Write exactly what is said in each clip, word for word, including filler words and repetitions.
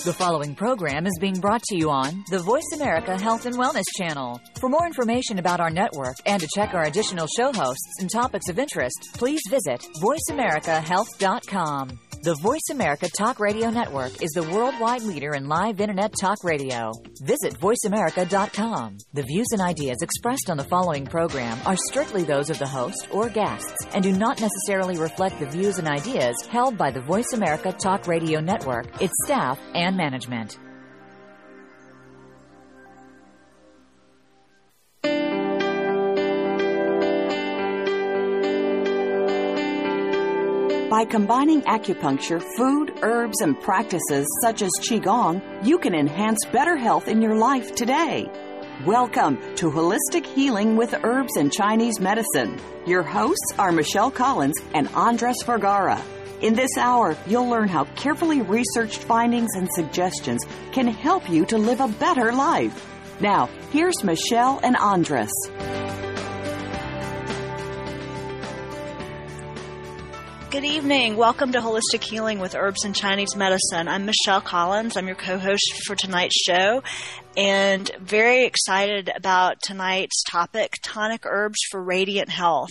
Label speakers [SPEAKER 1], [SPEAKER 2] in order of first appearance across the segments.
[SPEAKER 1] The following program is being brought to you on the Voice America Health and Wellness Channel. For more information about our network and to check our additional show hosts and topics of interest, please visit voice america health dot com. The Voice America Talk Radio Network is the worldwide leader in live Internet talk radio. Visit voice america dot com. The views and ideas expressed on the following program are strictly those of the host or guests and do not necessarily reflect the views and ideas held by the Voice America Talk Radio Network, its staff, and management.
[SPEAKER 2] By combining acupuncture, food, herbs, and practices such as Qigong, you can enhance better health in your life today. Welcome to Holistic Healing with Herbs and Chinese Medicine. Your hosts are Michelle Collins and Andres Vergara. In this hour, you'll learn how carefully researched findings and suggestions can help you to live a better life. Now, here's Michelle and Andres.
[SPEAKER 3] Good evening. Welcome to Holistic Healing with Herbs and Chinese Medicine. I'm Michelle Collins. I'm your co-host for tonight's show, and very excited about tonight's topic, tonic herbs for radiant health.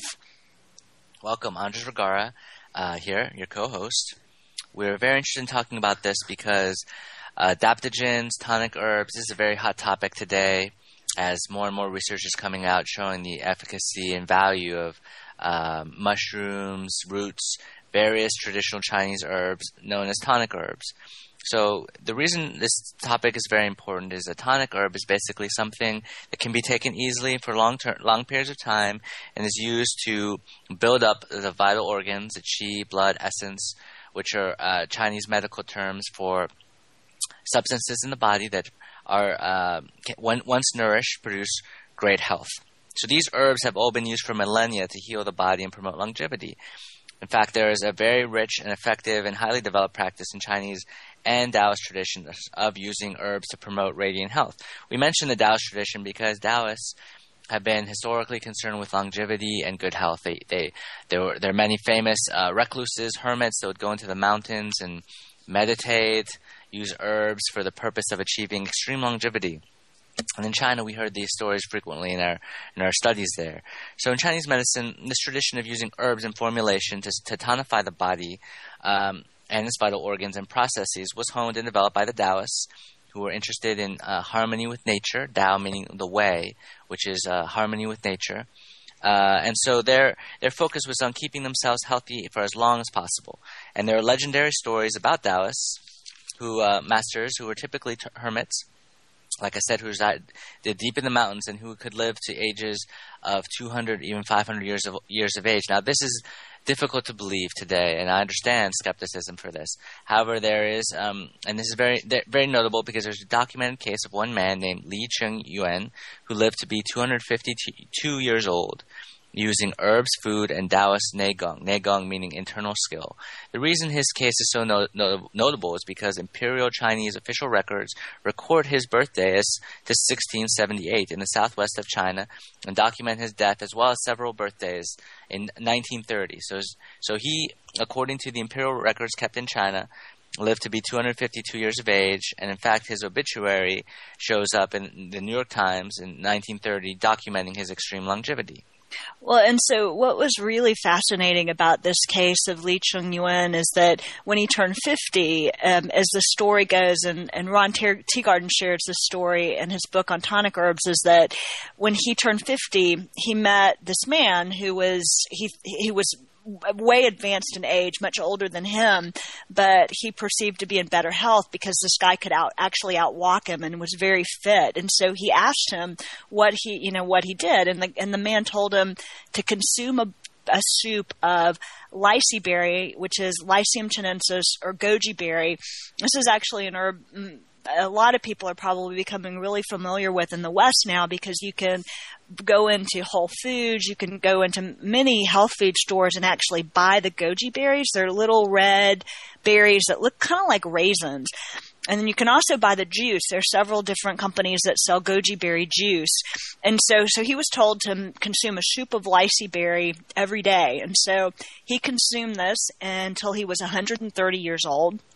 [SPEAKER 4] Welcome. Andres Vergara uh, here, your co-host. We're very interested in talking about this because uh, adaptogens, tonic herbs, this is a very hot topic today as more and more research is coming out showing the efficacy and value of Uh, mushrooms, roots, various traditional Chinese herbs known as tonic herbs. So the reason this topic is very important is a tonic herb is basically something that can be taken easily for long ter- long periods of time and is used to build up the vital organs, the qi, blood, essence, which are uh, Chinese medical terms for substances in the body that are, uh, can, when, once nourished, produce great health. So these herbs have all been used for millennia to heal the body and promote longevity. In fact, there is a very rich and effective and highly developed practice in Chinese and Taoist traditions of using herbs to promote radiant health. We mention the Taoist tradition because Taoists have been historically concerned with longevity and good health. They, they, there were there are many famous uh, recluses, hermits that would go into the mountains and meditate, use herbs for the purpose of achieving extreme longevity. And in China, we heard these stories frequently in our in our studies there. So in Chinese medicine, this tradition of using herbs in formulation to, to tonify the body um, and its vital organs and processes was honed and developed by the Taoists, who were interested in uh, harmony with nature, Tao meaning the way, which is uh, harmony with nature. Uh, and so their their focus was on keeping themselves healthy for as long as possible. And there are legendary stories about Taoists, who uh, masters who were typically t- hermits, like I said, who resided deep in the mountains and who could live to ages of two hundred, even five hundred years of years of age. Now, this is difficult to believe today, and I understand skepticism for this. However, there is, um, and this is very very notable because there's a documented case of one man named Li Chengyuan who lived to be two hundred fifty-two years old, using herbs, food, and Taoist Neigong, Neigong meaning internal skill. The reason his case is so no, no, notable is because imperial Chinese official records record his birthday as to sixteen seventy-eight in the southwest of China and document his death as well as several birthdays in nineteen thirty. So, so he, according to the imperial records kept in China, lived to be two hundred fifty-two years of age, and in fact his obituary shows up in the New York Times in nineteen thirty documenting his extreme longevity.
[SPEAKER 3] Well, and so what was really fascinating about this case of Li Chengyuan is that when he turned fifty, um, as the story goes, and, and Ron T- Teagarden shares this story in his book on tonic herbs, is that when he turned fifty, he met this man who was, he he was way advanced in age, much older than him, but he perceived to be in better health because this guy could out actually outwalk him and was very fit. And so he asked him what he, you know, what he did, and the and the man told him to consume a, a soup of lychee berry, which is Lycium chinensis or goji berry. This is actually an herb a lot of people are probably becoming really familiar with in the West now, because you can go into Whole Foods, you can go into many health food stores and actually buy the goji berries. They're little red berries that look kind of like raisins. And then you can also buy the juice. There are several different companies that sell goji berry juice. And so so he was told to consume a soup of lychee berry every day. And so he consumed this until he was one hundred thirty years old.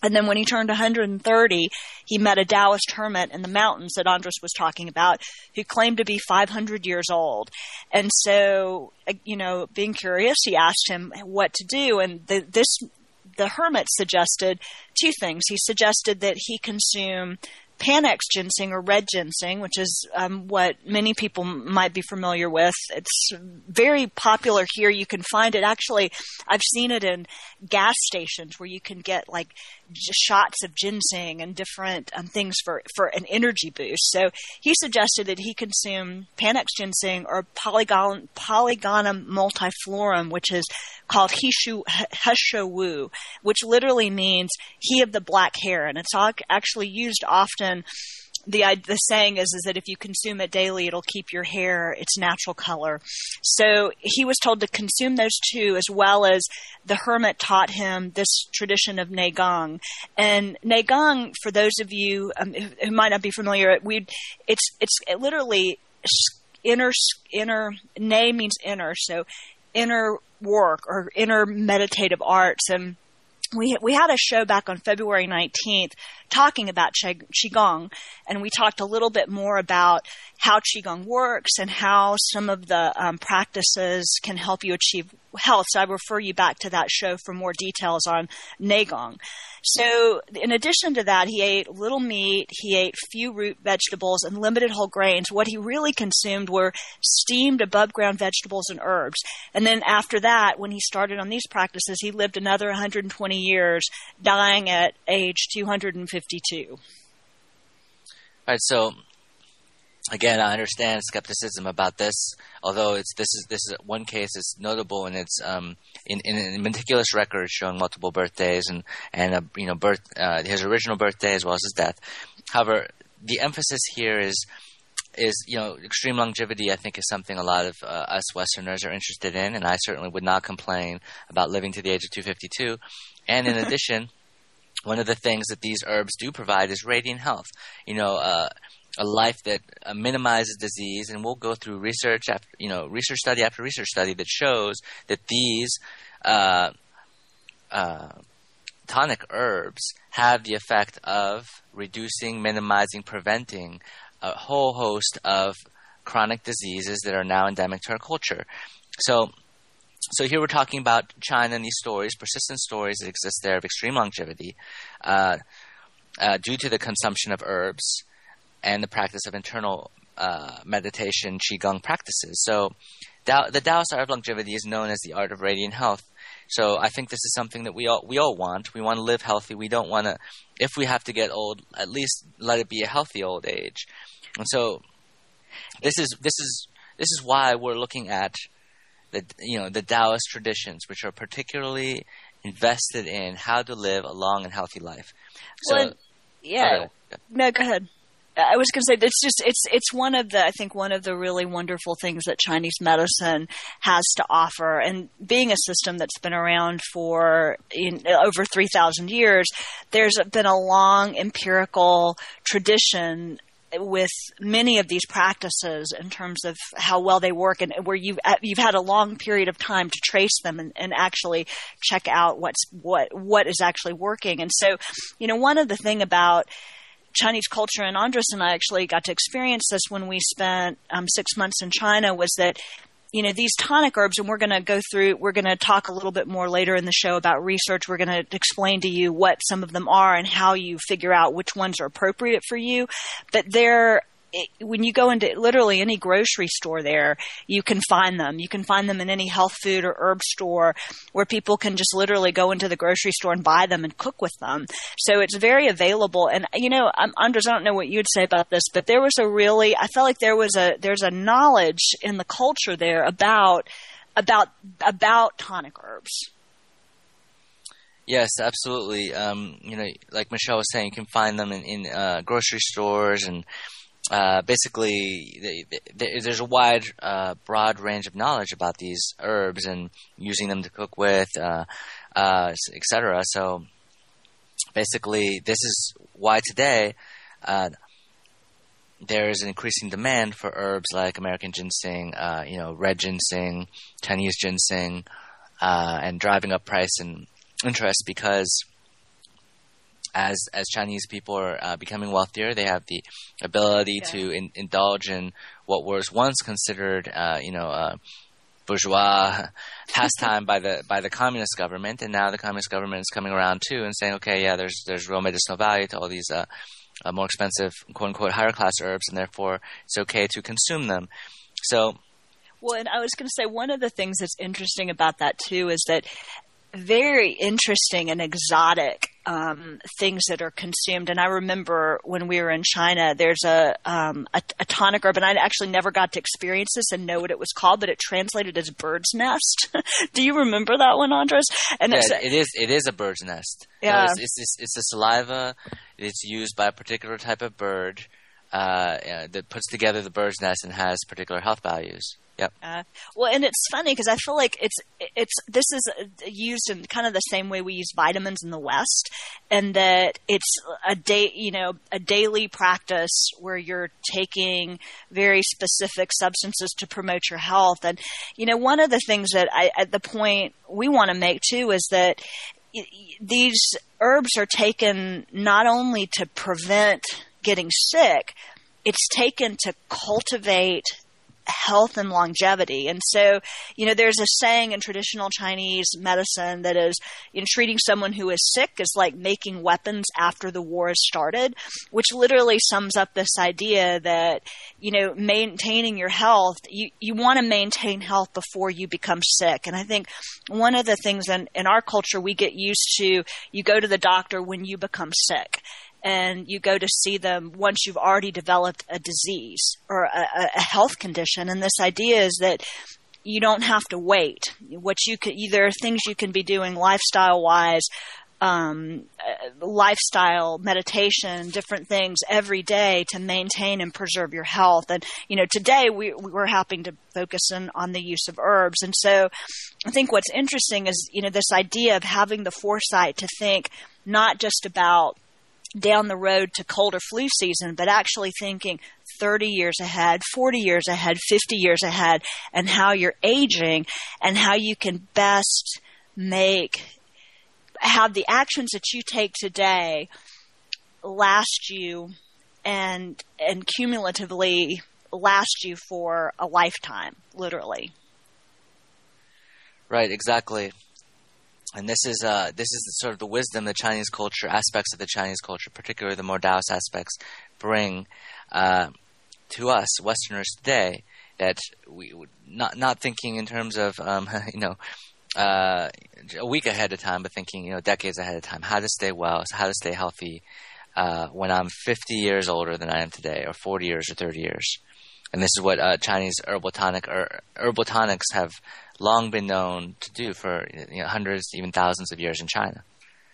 [SPEAKER 3] And then when he turned one hundred thirty, he met a Taoist hermit in the mountains that Andres was talking about, who claimed to be five hundred years old. And so, you know, being curious, he asked him what to do. And the, this, the hermit suggested two things. He suggested that he consume Panax ginseng or red ginseng, which is um, what many people might be familiar with. It's very popular here. You can find it. Actually, I've seen it in gas stations where you can get like j- shots of ginseng and different um, things for, for an energy boost. So he suggested that he consume Panax ginseng or Polygon, Polygonum multiflorum, which is called Hishu Heshowu, which literally means he of the black hair. And it's actually used often. The the saying is is that if you consume it daily, it'll keep your hair its natural color. So he was told to consume those two, as well as the hermit taught him this tradition of Neigong. And Neigong, for those of you um, who, who might not be familiar, we it's it's it literally inner inner Ne means inner, so inner work or inner meditative arts. And We we had a show back on February nineteenth talking about Qigong, and we talked a little bit more about how Qigong works and how some of the um, practices can help you achieve health. So I refer you back to that show for more details on Neigong. So in addition to that, he ate little meat, he ate few root vegetables and limited whole grains. What he really consumed were steamed above ground vegetables and herbs. And then after that, when he started on these practices, he lived another one hundred twenty years, dying at age two hundred fifty-two.
[SPEAKER 4] All right, so again, I understand skepticism about this. Although it's this is this is one case that's notable in its um, in, in a meticulous record showing multiple birthdays and and uh, you know birth uh, his original birthday as well as his death. However, the emphasis here is is you know extreme longevity. I think is something a lot of uh, us Westerners are interested in, and I certainly would not complain about living to the age of two hundred fifty-two. And in addition, one of the things that these herbs do provide is radiant health. You know. Uh, A life that uh, minimizes disease, and we'll go through research after you know research study after research study that shows that these uh, uh, tonic herbs have the effect of reducing, minimizing, preventing a whole host of chronic diseases that are now endemic to our culture. So, so here we're talking about China and these stories, persistent stories that exist there of extreme longevity uh, uh, due to the consumption of herbs and the practice of internal uh, meditation, Qigong practices. So Tao, the Taoist art of longevity is known as the art of radiant health. So I think this is something that we all we all want. We want to live healthy. We don't want to – if we have to get old, at least let it be a healthy old age. And so this is this is this is why we're looking at the you know the Taoist traditions, which are particularly invested in how to live a long and healthy life. So,
[SPEAKER 3] well, yeah.
[SPEAKER 4] Okay.
[SPEAKER 3] No, go ahead. I was going to say it's just it's it's one of the I think one of the really wonderful things that Chinese medicine has to offer, and being a system that's been around for in, over three thousand years, there's been a long empirical tradition with many of these practices in terms of how well they work, and where you've you've had a long period of time to trace them and, and actually check out what's what what is actually working. And so, you know, one of the thing about Chinese culture, and Andres and I actually got to experience this when we spent um, six months in China, was that, you know, these tonic herbs, and we're going to go through, we're going to talk a little bit more later in the show about research. We're going to explain to you what some of them are and how you figure out which ones are appropriate for you. But they're, when you go into literally any grocery store there, you can find them. You can find them in any health food or herb store where people can just literally go into the grocery store and buy them and cook with them. So it's very available. And, you know, um, Andres, I don't know what you'd say about this, but there was a really, I felt like there was a, there's a knowledge in the culture there about, about, about tonic herbs.
[SPEAKER 4] Yes, absolutely. Um, you know, like Michelle was saying, you can find them in, in uh, grocery stores and Uh, basically, they, they, there's a wide, uh, broad range of knowledge about these herbs and using them to cook with, uh, uh, et cetera. So basically, this is why today uh, there is an increasing demand for herbs like American ginseng, uh, you know, red ginseng, Chinese ginseng, uh, and driving up price and interest because as as Chinese people are uh, becoming wealthier, they have the ability yeah. to in, indulge in what was once considered, uh, you know, uh, bourgeois pastime by the by the communist government, and now the communist government is coming around too and saying, okay, yeah, there's there's real medicinal value to all these uh, uh, more expensive, quote unquote, higher class herbs, and therefore it's okay to consume them. So,
[SPEAKER 3] well, and I was going to say one of the things that's interesting about that too is that very interesting and exotic um, things that are consumed. And I remember when we were in China, there's a, um, a, a tonic herb, and I actually never got to experience this and know what it was called, but it translated as bird's nest. Do you remember that one, Andres? And
[SPEAKER 4] yeah,
[SPEAKER 3] it's,
[SPEAKER 4] it is. It is a bird's nest.
[SPEAKER 3] Yeah,
[SPEAKER 4] no, it's, it's, it's, it's a saliva. It's used by a particular type of bird uh, that puts together the bird's nest and has particular health values. Yep. Uh,
[SPEAKER 3] well, and it's funny because I feel like it's it's this is used in kind of the same way we use vitamins in the West, and that it's a day, you know, a daily practice where you're taking very specific substances to promote your health. And you know, one of the things that I, at the point we want to make too is that these herbs are taken not only to prevent getting sick, it's taken to cultivate health and longevity. And so, you know, there's a saying in traditional Chinese medicine that is, in treating someone who is sick is like making weapons after the war has started, which literally sums up this idea that, you know, maintaining your health, you, you want to maintain health before you become sick. And I think one of the things in, in our culture, we get used to, you go to the doctor when you become sick. And you go to see them once you've already developed a disease or a, a health condition. And this idea is that you don't have to wait. What you could, there are things you can be doing lifestyle-wise, um, uh, lifestyle, meditation, different things every day to maintain and preserve your health. And, you know, today we, we're having to focus in on the use of herbs. And so I think what's interesting is, you know, this idea of having the foresight to think not just about down the road to cold or flu season, but actually thinking thirty years ahead, forty years ahead, fifty years ahead, and how you're aging and how you can best make, have the actions that you take today last you and, and cumulatively last you for a lifetime, literally.
[SPEAKER 4] Right, exactly. And this is uh, this is sort of the wisdom the Chinese culture, aspects of the Chinese culture, particularly the more Taoist aspects, bring uh, to us Westerners today. That we not not thinking in terms of um, you know uh, a week ahead of time, but thinking you know decades ahead of time. How to stay well, how to stay healthy uh, when I'm fifty years older than I am today, or forty years, or thirty years. And this is what uh, Chinese herbal tonic or herbal tonics have long been known to do for you know, hundreds, even thousands of years in China.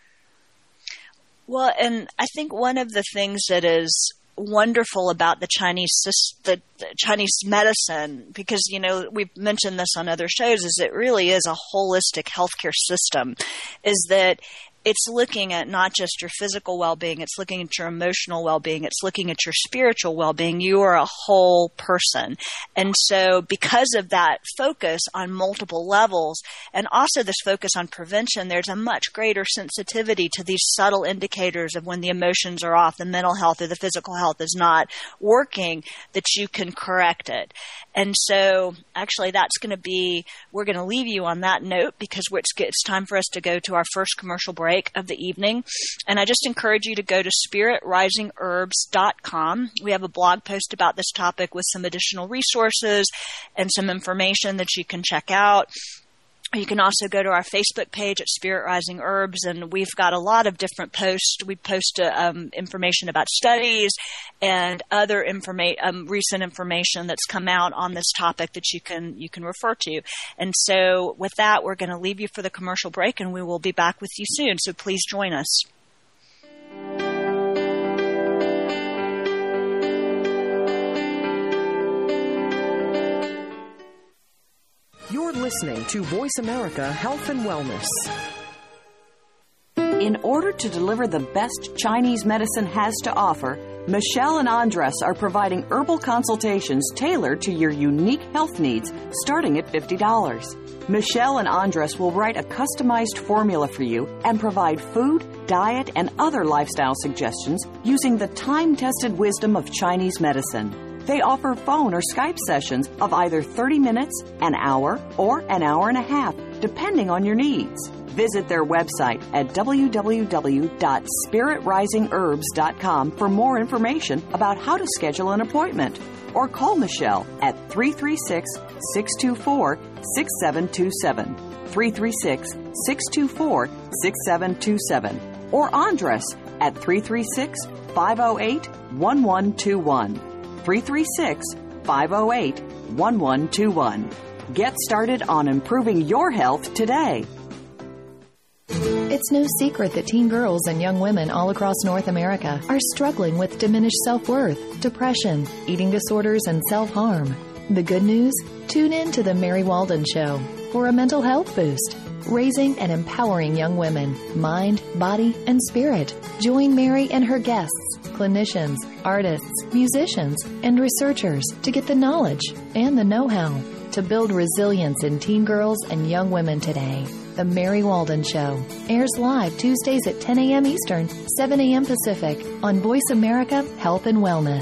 [SPEAKER 3] Well, and I think one of the things that is wonderful about the Chinese the, the Chinese medicine, because you know we've mentioned this on other shows, is it really is a holistic healthcare system. Is that it's looking at not just your physical well-being, it's looking at your emotional well-being, it's looking at your spiritual well-being. You are a whole person. And so because of that focus on multiple levels, and also this focus on prevention, there's a much greater sensitivity to these subtle indicators of when the emotions are off, the mental health or the physical health is not working, that you can correct it. And so actually that's going to be, we're going to leave you on that note because it's, it's time for us to go to our first commercial break of the evening. And I just encourage you to go to spirit rising herbs dot com. We have a blog post about this topic with some additional resources and some information that you can check out. You can also go to our Facebook page at Spirit Rising Herbs, and we've got a lot of different posts. We post uh, um, information about studies and other informa- um, recent information that's come out on this topic that you can you can refer to. And so with that, we're going to leave you for the commercial break, and we will be back with you soon. So please join us.
[SPEAKER 5] You're listening to Voice America Health and Wellness.
[SPEAKER 2] In order to deliver the best Chinese medicine has to offer, Michelle and Andres are providing herbal consultations tailored to your unique health needs starting at fifty dollars. Michelle and Andres will write a customized formula for you and provide food, diet, and other lifestyle suggestions using the time-tested wisdom of Chinese medicine. They offer phone or Skype sessions of either thirty minutes, an hour, or an hour and a half, depending on your needs. Visit their website at w w w dot spirit rising herbs dot com for more information about how to schedule an appointment. Or call Michelle at three three six, six two four, six seven two seven, three three six, six two four, six seven two seven, or Andres at three three six, five oh eight, one one two one, three three six, five oh eight, one one two one. Get started on improving your health today.
[SPEAKER 6] It's no secret that teen girls and young women all across North America are struggling with diminished self-worth, depression, eating disorders, and self-harm. The good news? Tune in to The Mary Walden Show for a mental health boost, raising and empowering young women, mind, body, and spirit. Join Mary and her guests, clinicians, artists, musicians, and researchers to get the knowledge and the know-how to build resilience in teen girls and young women today. The Mary Walden Show airs live Tuesdays at ten a.m. Eastern, seven a.m. Pacific on Voice America Health and Wellness.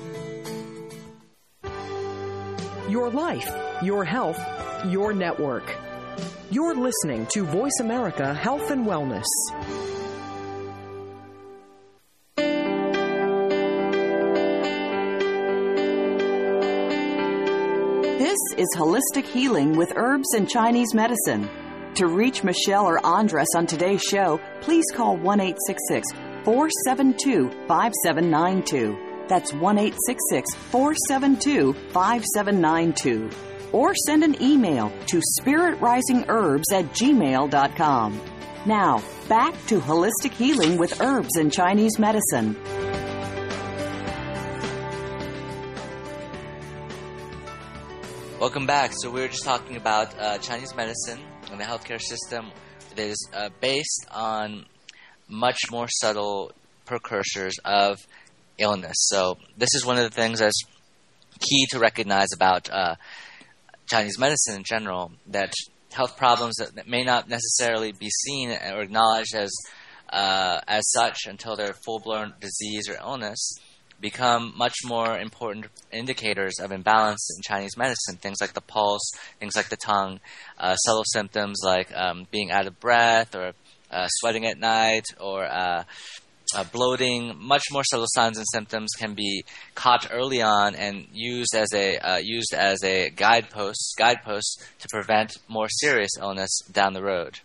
[SPEAKER 5] Your life, your health, your network. You're listening to Voice America Health and Wellness.
[SPEAKER 2] This is Holistic Healing with Herbs and Chinese Medicine. To reach Michelle or Andres on today's show, please call one eight six six, four seven two, five seven nine two. That's one eight six six, four seven two, five seven nine two. Or send an email to spirit rising herbs at gmail dot com. Now, back to Holistic Healing with Herbs and Chinese Medicine.
[SPEAKER 4] Welcome back. So we were just talking about uh, Chinese medicine and the healthcare system that is uh, based on much more subtle precursors of illness. So this is one of the things that's key to recognize about uh, Chinese medicine in general, that health problems that, that may not necessarily be seen or acknowledged as uh, as such until they're full-blown disease or illness become much more important indicators of imbalance in Chinese medicine. Things like the pulse, things like the tongue, uh, subtle symptoms like um, being out of breath or uh, sweating at night or uh, uh, bloating. Much more subtle signs and symptoms can be caught early on and used as a uh, used as a guidepost guidepost to prevent more serious illness down the road.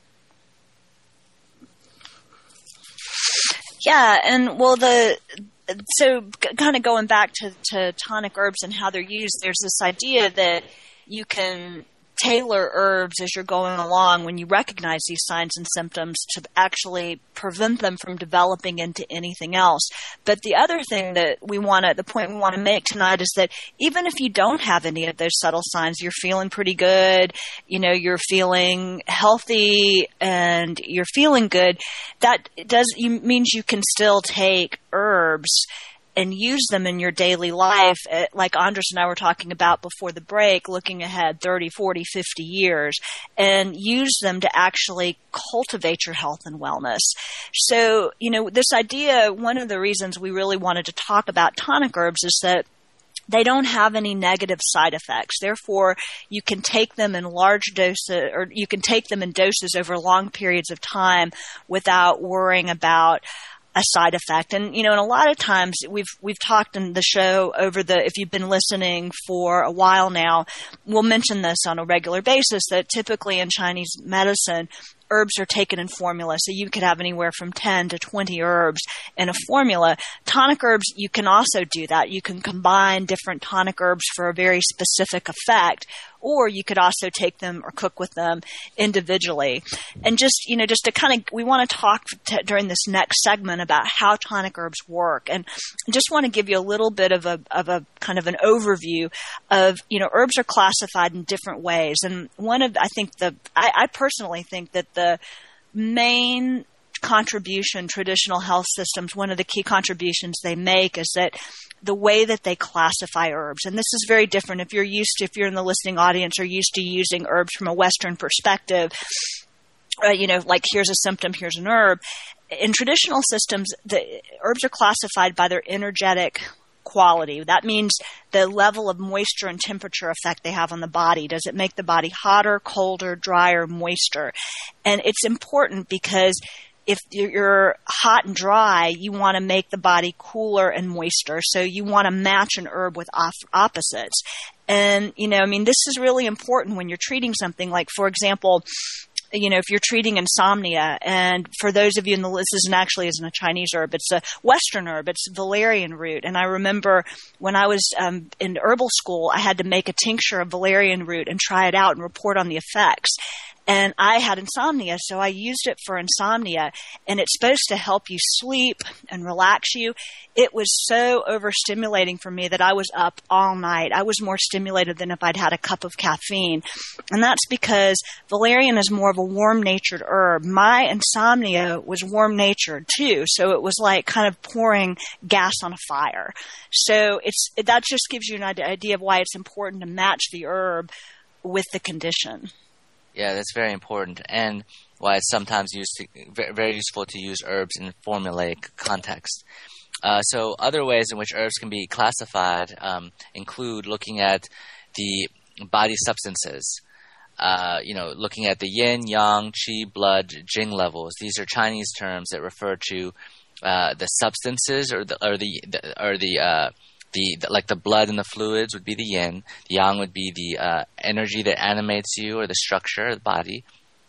[SPEAKER 3] Yeah, and well, the so g- kind of going back to, to tonic herbs and how they're used, there's this idea that you can tailor herbs as you're going along when you recognize these signs and symptoms to actually prevent them from developing into anything else. But the other thing that we want to, the point we want to make tonight is that even if you don't have any of those subtle signs, you're feeling pretty good, you know, you're feeling healthy and you're feeling good, that does you means you can still take herbs and use them in your daily life, like Andres and I were talking about before the break, looking ahead thirty, forty, fifty years, and use them to actually cultivate your health and wellness. So, you know, this idea, one of the reasons we really wanted to talk about tonic herbs is that they don't have any negative side effects. Therefore, you can take them in large doses, or you can take them in doses over long periods of time without worrying about a side effect. And, you know, and a lot of times we've, we've talked in the show over the, if you've been listening for a while now, we'll mention this on a regular basis that typically in Chinese medicine, herbs are taken in formula. So you could have anywhere from ten to twenty herbs in a formula. Tonic herbs, you can also do that. You can combine different tonic herbs for a very specific effect, or you could also take them or cook with them individually. And just, you know, just to kind of, we want to talk t- during this next segment about how tonic herbs work. And I just want to give you a little bit of a, of a kind of an overview of, you know, herbs are classified in different ways. And one of, I think the, I, I personally think that the main contribution traditional health systems, one of the key contributions they make is that the way that they classify herbs, and this is very different if you're used to, if you're in the listening audience, are used to using herbs from a Western perspective, uh, you know, like here's a symptom, here's an herb. In traditional systems, the herbs are classified by their energetic quality. That means the level of moisture and temperature effect they have on the body. Does it make the body hotter, colder, drier, moister? And it's important because if you're hot and dry, you want to make the body cooler and moister. So you want to match an herb with opposites. And, you know, I mean, this is really important when you're treating something like, for example, you know, if you're treating insomnia, and for those of you in the list, this isn't actually isn't a Chinese herb, it's a Western herb, it's valerian root. And I remember when I was um, in herbal school, I had to make a tincture of valerian root and try it out and report on the effects. And I had insomnia, so I used it for insomnia, and it's supposed to help you sleep and relax you. It was so overstimulating for me that I was up all night. I was more stimulated than if I'd had a cup of caffeine. And that's because valerian is more of a warm-natured herb. My insomnia was warm-natured too, so it was like kind of pouring gas on a fire. So it's that just gives you an idea of why it's important to match the herb with the condition.
[SPEAKER 4] Yeah, that's very important, and why it's sometimes used to, very useful to use herbs in formulaic context. Uh, so other ways in which herbs can be classified um, include looking at the body substances, uh, you know, looking at the yin, yang, qi, blood, jing levels. These are Chinese terms that refer to uh, the substances or the or the, the or the uh, The, the like the blood and the fluids would be the yin. The yang would be the uh, energy that animates you or the structure of the body.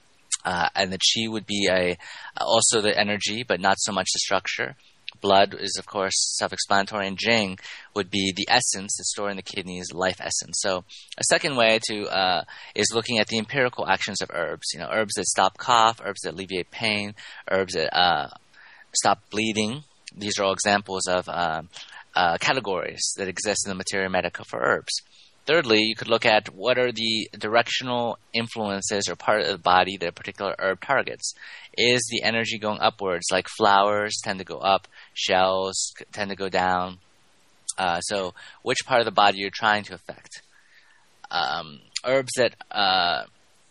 [SPEAKER 4] Uh, and the qi would be a also the energy, but not so much the structure. Blood is, of course, self-explanatory. And jing would be the essence that's stored in the kidneys, life essence. So a second way to uh, is looking at the empirical actions of herbs. You know, herbs that stop cough, herbs that alleviate pain, herbs that uh, stop bleeding. These are all examples of uh, Uh, categories that exist in the Materia Medica for herbs. Thirdly, you could look at what are the directional influences or part of the body that a particular herb targets. Is the energy going upwards, like flowers tend to go up, shells tend to go down? Uh, so which part of the body you're trying to affect? Um, herbs that uh,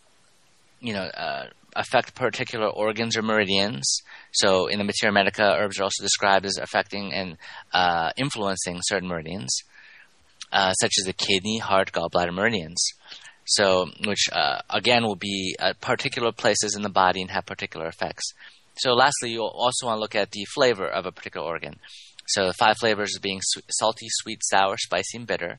[SPEAKER 4] you know uh, affect particular organs or meridians. So in the Materia Medica, herbs are also described as affecting and uh, influencing certain meridians, uh, such as the kidney, heart, gallbladder meridians. So, which uh, again will be at particular places in the body and have particular effects. So lastly, you'll also want to look at the flavor of a particular organ. So the five flavors being su- salty, sweet, sour, spicy, and bitter.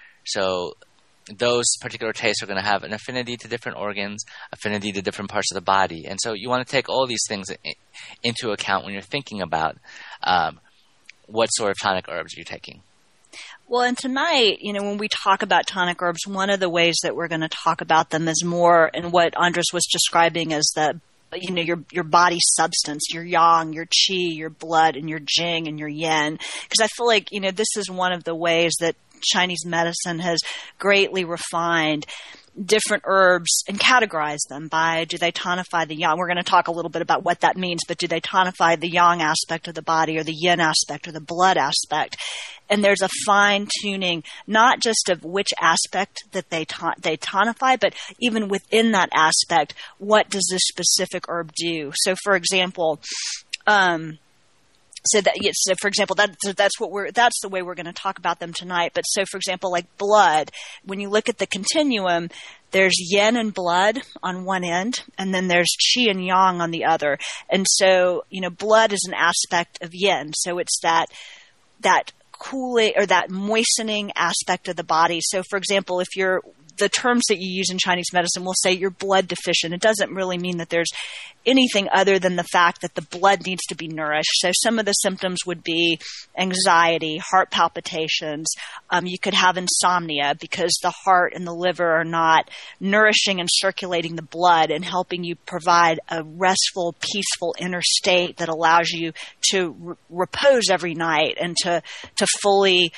[SPEAKER 4] So those particular tastes are going to have an affinity to different organs, affinity to different parts of the body. And so you want to take all these things into account when you're thinking about um, what sort of tonic herbs you're taking.
[SPEAKER 3] Well, and tonight, you know, when we talk about tonic herbs, one of the ways that we're going to talk about them is more in what Andres was describing as the, you know, your your body substance, your yang, your qi, your blood, and your jing, and your yin. Because I feel like, you know, this is one of the ways that Chinese medicine has greatly refined different herbs and categorize them by, do they tonify the yang? We're going to talk a little bit about what that means, but do they tonify the yang aspect of the body or the yin aspect or the blood aspect? And there's a fine tuning, not just of which aspect that they ton- they tonify, but even within that aspect, what does this specific herb do? So, for example, um, So that, so for example, that, that's what we're, that's the way we're going to talk about them tonight. But so, for example, like blood, when you look at the continuum, there's yin and blood on one end, and then there's qi and yang on the other. And so, you know, blood is an aspect of yin. So it's that, that cooling or that moistening aspect of the body. So, for example, if you're, the terms that you use in Chinese medicine will say you're blood deficient. It doesn't really mean that there's anything other than the fact that the blood needs to be nourished. So some of the symptoms would be anxiety, heart palpitations. Um, you could have insomnia because the heart and the liver are not nourishing and circulating the blood and helping you provide a restful, peaceful inner state that allows you to re- repose every night and to, to fully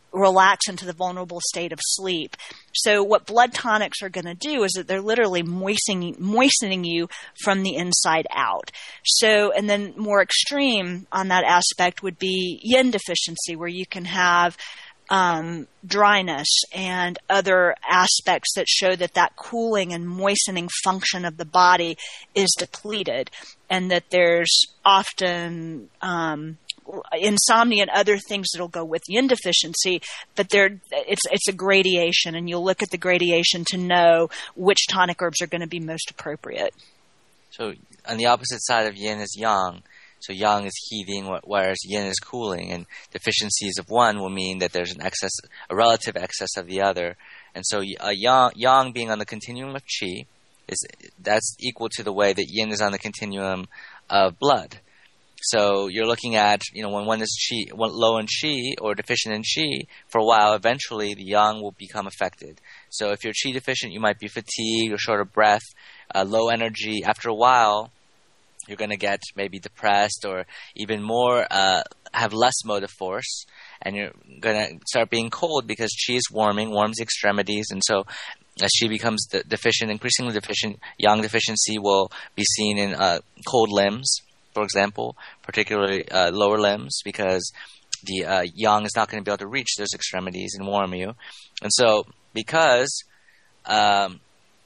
[SPEAKER 3] relax into the vulnerable state of sleep. So what blood tonics are going to do is that they're literally moistening, moistening you from the inside out. So, and then more extreme on that aspect would be yin deficiency, where you can have um, dryness and other aspects that show that that cooling and moistening function of the body is depleted, and that there's often um, insomnia and other things that'll go with yin deficiency, but there it's it's a gradation, and you'll look at the gradation to know which tonic herbs are going to be most appropriate.
[SPEAKER 4] So on the opposite side of yin is yang. So yang is heating, whereas yin is cooling, and deficiencies of one will mean that there's an excess, a relative excess of the other. And so a yang, yang being on the continuum of qi, is that's equal to the way that yin is on the continuum of blood. So you're looking at, you know, when one is qi, one low in qi or deficient in qi, for a while, eventually the yang will become affected. So if you're qi deficient, you might be fatigued or short of breath, uh, low energy. After a while, you're going to get maybe depressed or even more, uh, have less motive force, and you're going to start being cold because qi is warming, warms the extremities, and so as qi becomes de- deficient, increasingly deficient, yang deficiency will be seen in uh, cold limbs, for example, particularly uh, lower limbs, because the uh, yang is not going to be able to reach those extremities and warm you. And so because um,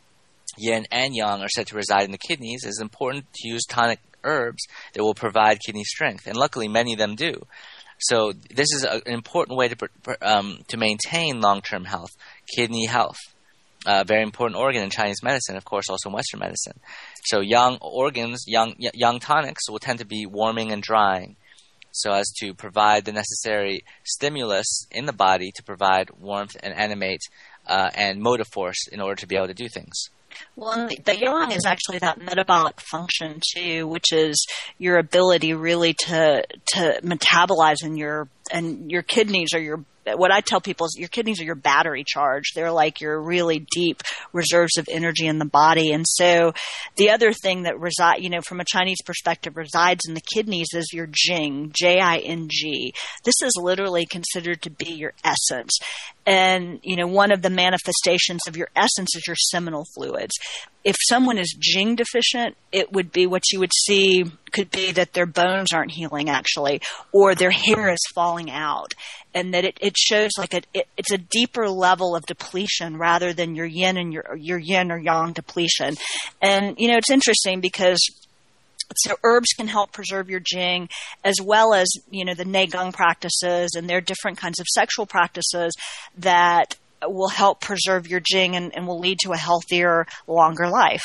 [SPEAKER 4] yin and yang are said to reside in the kidneys, it's important to use tonic herbs that will provide kidney strength, and luckily many of them do. So this is a, an important way to um, to maintain long-term health, kidney health. A uh, very important organ in Chinese medicine, of course, also in Western medicine. So yang organs, yang, yang tonics will tend to be warming and drying, so as to provide the necessary stimulus in the body to provide warmth and animate uh, and motive force in order to be able to do things.
[SPEAKER 3] Well, and the, the yang is actually that metabolic function too, which is your ability really to to metabolize, in your and your kidneys are your. What I tell people is your kidneys are your battery charge. They're like your really deep reserves of energy in the body. And so the other thing that reside, you know, from a Chinese perspective, resides in the kidneys is your Jing, J I N G. This is literally considered to be your essence. And, you know, one of the manifestations of your essence is your seminal fluids. If someone is Jing deficient, it would be what you would see could be that their bones aren't healing actually, or their hair is falling out, and that it, it shows like a, it, it's a deeper level of depletion rather than your yin and your your yin or yang depletion. And, you know, it's interesting because so herbs can help preserve your Jing, as well as, you know, the Neigong practices, and there are different kinds of sexual practices that will help preserve your Jing and, and will lead to a healthier, longer life.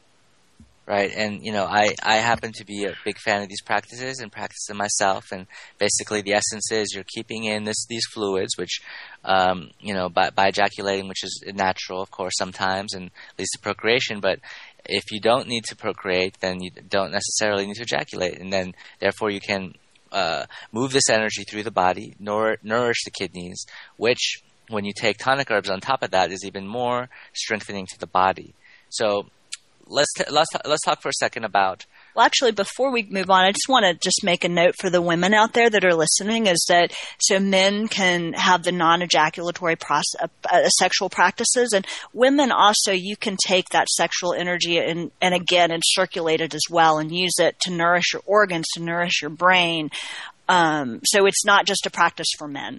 [SPEAKER 4] Right, and you know, I, I happen to be a big fan of these practices and practice them myself. And basically, the essence is you're keeping in this these fluids, which, um, you know, by, by ejaculating, which is natural, of course, sometimes, and leads to procreation. But if you don't need to procreate, then you don't necessarily need to ejaculate, and then therefore you can uh, move this energy through the body, nour- nourish the kidneys, which, when you take tonic herbs on top of that, is even more strengthening to the body. So let's t- let's t- let's talk for a second about.
[SPEAKER 3] Well, actually, before we move on, I just want to just make a note for the women out there that are listening, is that so men can have the non-ejaculatory process, uh, sexual practices, and women also, you can take that sexual energy and, and again, and circulate it as well, and use it to nourish your organs, to nourish your brain. Um, so it's not just a practice for men.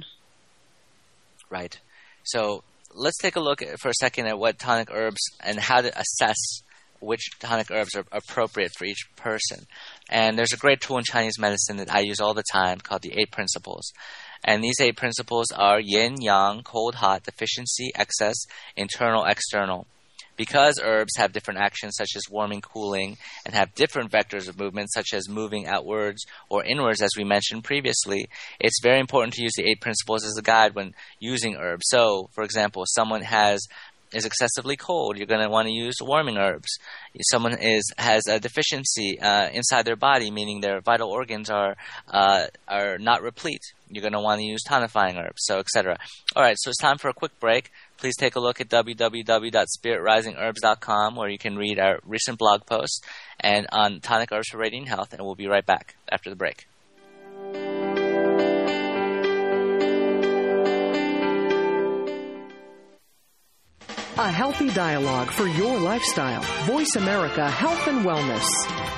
[SPEAKER 4] Right. So let's take a look at, for a second at what tonic herbs and how to assess which tonic herbs are appropriate for each person. And there's a great tool in Chinese medicine that I use all the time called the Eight Principles. And these eight principles are yin, yang, cold, hot, deficiency, excess, internal, external. Because herbs have different actions such as warming, cooling, and have different vectors of movement such as moving outwards or inwards, as we mentioned previously, it's very important to use the eight principles as a guide when using herbs. So, for example, if someone has is excessively cold, you're going to want to use warming herbs. If someone is has a deficiency uh, inside their body, meaning their vital organs are uh, are not replete, you're going to want to use tonifying herbs, so et cetera. All right, so it's time for a quick break. Please take a look at w w w dot spirit rising herbs dot com, where you can read our recent blog posts and on tonic herbs for radiant health, and we'll be right back after the break.
[SPEAKER 5] A healthy dialogue for your lifestyle. Voice America Health and Wellness.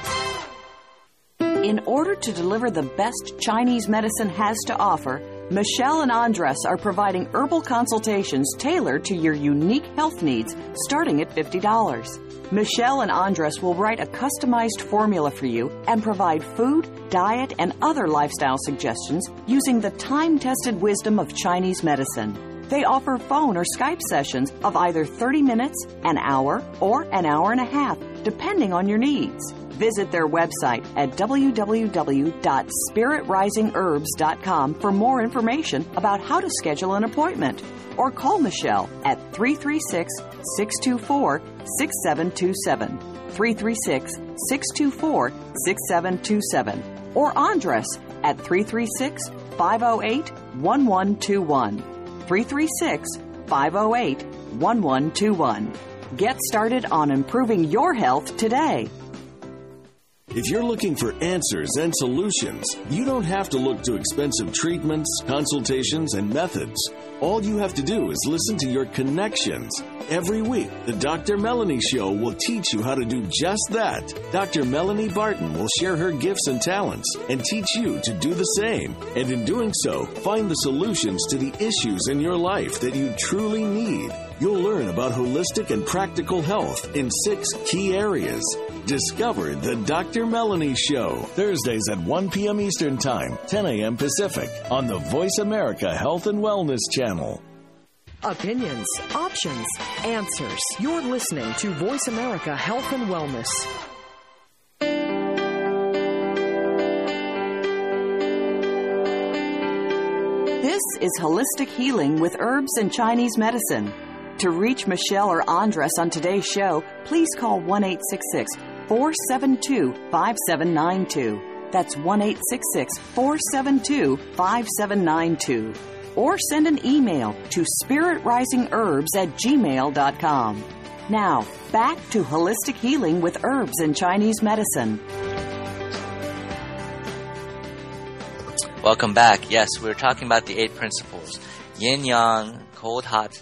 [SPEAKER 2] In order to deliver the best Chinese medicine has to offer, Michelle and Andres are providing herbal consultations tailored to your unique health needs, starting at fifty dollars. Michelle and Andres will write a customized formula for you and provide food, diet, and other lifestyle suggestions using the time-tested wisdom of Chinese medicine. They offer phone or Skype sessions of either thirty minutes, an hour, or an hour and a half, depending on your needs. Visit their website at w w w dot spirit rising herbs dot com for more information about how to schedule an appointment. Or call Michelle at three three six, six two four, six seven two seven, three three six, six two four, six seven two seven, or Andres at three three six, five oh eight, one one two one, three three six, five oh eight, one one two one. Get started on improving your health today.
[SPEAKER 7] If you're looking for answers and solutions, you don't have to look to expensive treatments, consultations, and methods. All you have to do is listen to your connections. Every week, the Doctor Melanie Show will teach you how to do just that. Doctor Melanie Barton will share her gifts and talents and teach you to do the same. And in doing so, find the solutions to the issues in your life that you truly need. You'll learn about holistic and practical health in six key areas. Discover the Doctor Melanie Show, Thursdays at one p.m. Eastern Time, ten a.m. Pacific, on the Voice America Health and Wellness Channel.
[SPEAKER 5] Opinions, options, answers. You're listening to Voice America Health and Wellness.
[SPEAKER 2] This is Holistic Healing with Herbs and Chinese Medicine. To reach Michelle or Andres on today's show, please call one eight six six, four seven two, five seven nine two. That's one eight six six, four seven two, five seven nine two. Or send an email to spirit rising herbs at gmail dot com. Now, back to Holistic Healing with Herbs and Chinese Medicine.
[SPEAKER 4] Welcome back. Yes, we're talking about the eight principles. Yin-yang, cold-hot,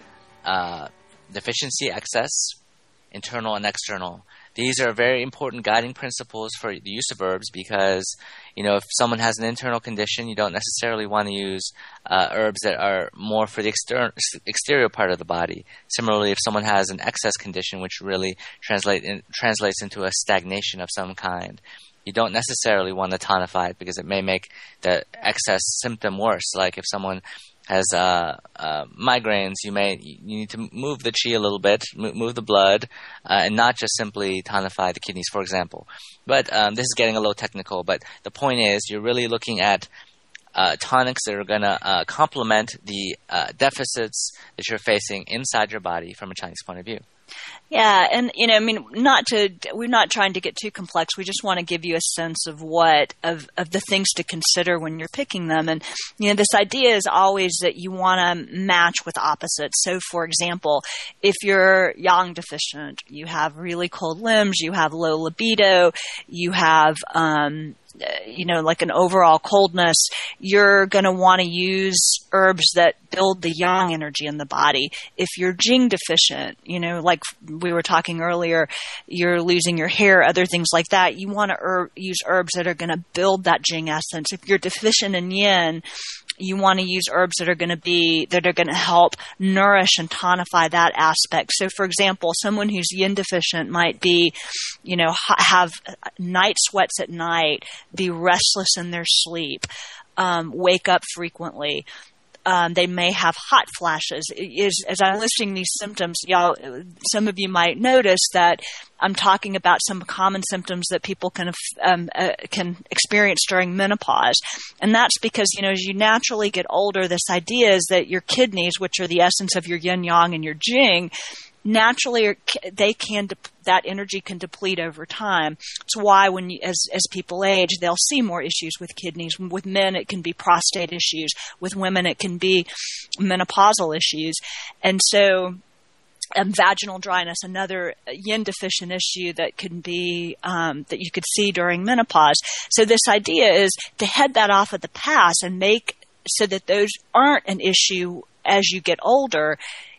[SPEAKER 4] uh, deficiency, excess, internal and external. These are very important guiding principles for the use of herbs because, you know, if someone has an internal condition, you don't necessarily want to use uh, herbs that are more for the exter- exterior part of the body. Similarly, if someone has an excess condition, which really translate in, translates into a stagnation of some kind, you don't necessarily want to tonify it because it may make the excess symptom worse. Like if someone has uh, uh, migraines, you may you need to move the qi a little bit, move the blood, uh, and not just simply tonify the kidneys, for example. But um, this is getting a little technical. But the point is, you're really looking at uh, tonics that are going to uh, complement the uh, deficits that you're facing inside your body from a Chinese point of view.
[SPEAKER 3] Yeah, and you know, I mean, not to we're not trying to get too complex. We just want to give you a sense of what of of the things to consider when you're picking them. And you know, this idea is always that you want to match with opposites. So, for example, if you're yang deficient, you have really cold limbs, you have low libido, you have um, you know, like an overall coldness, you're going to want to use herbs that build the yang energy in the body. If you're jing deficient, you know, like we were talking earlier, you're losing your hair, other things like that, you want to herb, use herbs that are going to build that jing essence. If you're deficient in yin, you want to use herbs that are going to be, that are going to help nourish and tonify that aspect. So, for example, someone who's yin deficient might be, you know, ha- have night sweats at night, be restless in their sleep, um, wake up frequently. Um, they may have hot flashes. Is, as I'm listing these symptoms, y'all, some of you might notice that I'm talking about some common symptoms that people can um, uh, can experience during menopause, and that's because, you know, as you naturally get older, this idea is that your kidneys, which are the essence of your yin yang and your jing, naturally they can de- that energy can deplete over time. It's why when you, as as people age, they'll see more issues with kidneys. With men, it can be prostate issues. With women, it can be menopausal issues. And so um, vaginal dryness, another yin deficient issue that can be um, that you could see during menopause. So this idea is to head that off of the past and make so that those aren't an issue as you get older.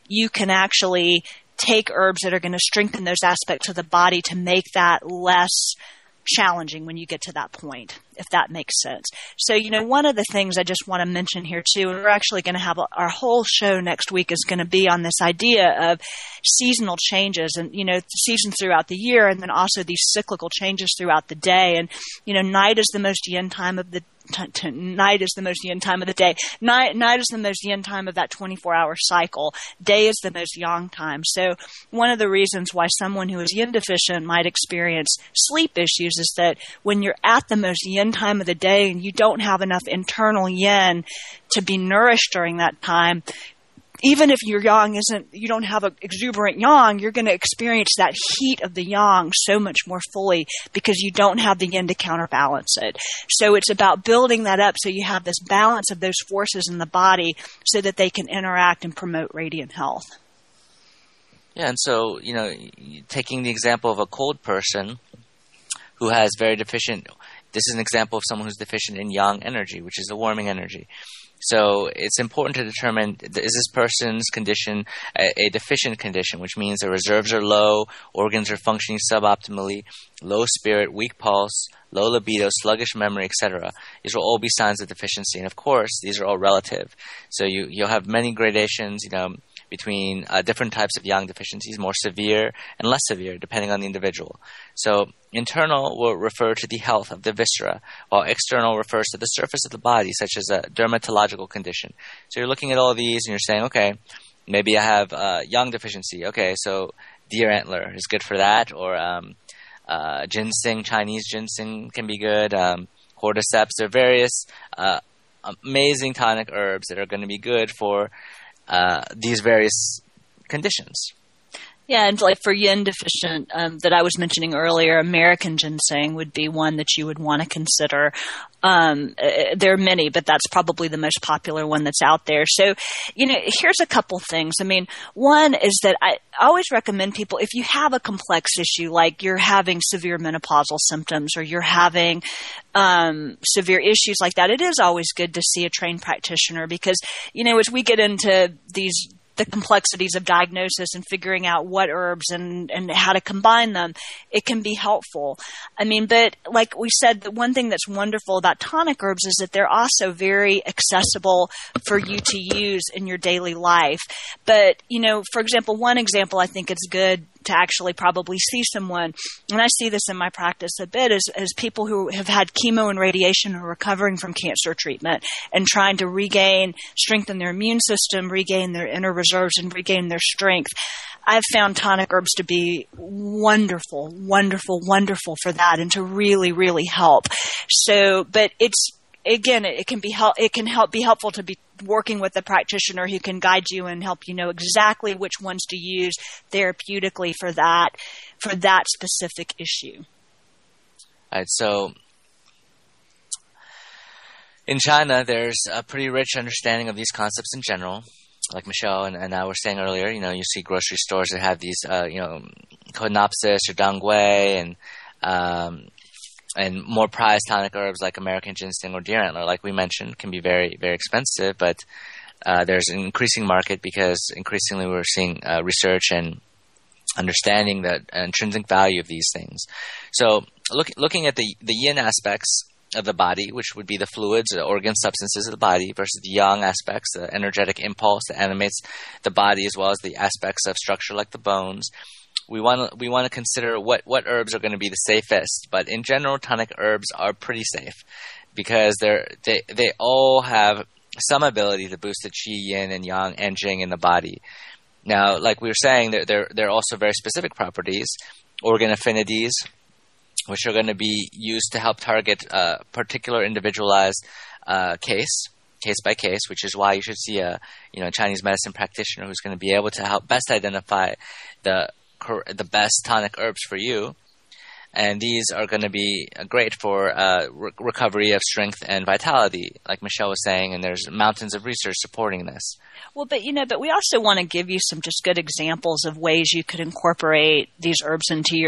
[SPEAKER 3] you can actually take herbs that are going to strengthen those aspects of the body to make that less challenging when you get to that point, if that makes sense. So, you know, one of the things I just want to mention here too, and we're actually going to have a, our whole show next week is going to be on this idea of seasonal changes and, you know, seasons throughout the year, and then also these cyclical changes throughout the day. And, you know, night is the most yin time of the T- t- night is the most yin time of the day. Night, night is the most yin time of that twenty-four hour cycle. Day is the most yang time. So one of the reasons why someone who is yin deficient might experience sleep issues is that when you're at the most yin time of the day and you don't have enough internal yin to be nourished during that time, even if your yang isn't, you don't have an exuberant yang, you're going to experience that heat of the yang so much more fully because you don't have the yin to counterbalance it. So it's about building that up so you have this balance of those forces in the body so that they can interact and promote radiant health.
[SPEAKER 4] Yeah, and so, you know, taking the example of a cold person who has very deficient, this is an example of someone who's deficient in yang energy, which is a warming energy. So it's important to determine, is this person's condition a, a deficient condition, which means their reserves are low, organs are functioning suboptimally, low spirit, weak pulse, low libido, sluggish memory, et cetera. These will all be signs of deficiency. And of course, these are all relative. So you, you'll have many gradations, you know, between uh, different types of yang deficiencies, more severe and less severe, depending on the individual. So internal will refer to the health of the viscera, while external refers to the surface of the body, such as a dermatological condition. So you're looking at all these and you're saying, okay, maybe I have uh, yang deficiency. Okay, so deer antler is good for that, or um, uh, ginseng, Chinese ginseng can be good, um, cordyceps. There are various uh, amazing tonic herbs that are going to be good for Uh, these various conditions.
[SPEAKER 3] Yeah, and like for yin deficient um, that I was mentioning earlier, American ginseng would be one that you would want to consider. Um, uh, there are many, but that's probably the most popular one that's out there. So, you know, here's a couple things. I mean, one is that I always recommend people, if you have a complex issue, like you're having severe menopausal symptoms or you're having um, severe issues like that, it is always good to see a trained practitioner because, you know, as we get into these the complexities of diagnosis and figuring out what herbs and, and how to combine them, it can be helpful. I mean, but like we said, the one thing that's wonderful about tonic herbs is that they're also very accessible for you to use in your daily life. But, you know, for example, one example I think it's good to actually probably see someone, and I see this in my practice a bit, is, is people who have had chemo and radiation or recovering from cancer treatment and trying to regain, strengthen their immune system, regain their inner reserves, and regain their strength. I've found tonic herbs to be wonderful, wonderful, wonderful for that and to really, really help. So, but it's, again, it can be help, it can help be helpful to be working with a practitioner who can guide you and help you know exactly which ones to use therapeutically for that for that specific issue.
[SPEAKER 4] All right, so in China, there's a pretty rich understanding of these concepts in general. Like Michelle and, and I were saying earlier, you know, you see grocery stores that have these, uh, you know, Codonopsis or Dangui and um, and more prized tonic herbs like American ginseng or deer antler, like we mentioned, can be very, very expensive. But uh, there's an increasing market because increasingly we're seeing uh, research and understanding the intrinsic value of these things. So look, looking at the, the yin aspects of the body, which would be the fluids, the organ substances of the body, versus the yang aspects, the energetic impulse that animates the body, as well as the aspects of structure like the bones. We want to we want to consider what, what herbs are going to be the safest. But in general, tonic herbs are pretty safe because they're they they all have some ability to boost the qi, yin, and yang, and jing in the body. Now, like we were saying, there there there are also very specific properties, organ affinities, which are going to be used to help target a particular individualized uh, case, case by case, which is why you should see a you know Chinese medicine practitioner who's going to be able to help best identify the the best tonic herbs for you. And these are going to be great for uh, re- recovery of strength and vitality, like Michelle was saying, and there's mountains of research supporting this.
[SPEAKER 3] Well, but, you know, but we also want to give you some just good examples of ways you could incorporate these herbs into your